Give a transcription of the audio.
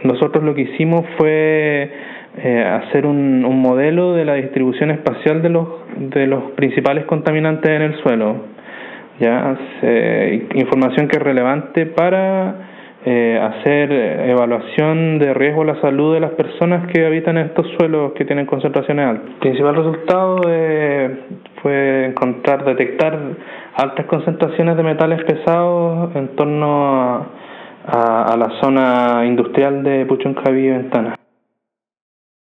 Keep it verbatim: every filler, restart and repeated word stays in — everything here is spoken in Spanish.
nosotros lo que hicimos fue eh, hacer un, un modelo de la distribución espacial de los de los principales contaminantes en el suelo. Ya, eh, información que es relevante para eh, hacer evaluación de riesgo a la salud de las personas que habitan en estos suelos que tienen concentraciones altas. El principal resultado eh, fue encontrar, detectar altas concentraciones de metales pesados en torno a, a, a la zona industrial de Puchuncaví y Ventana.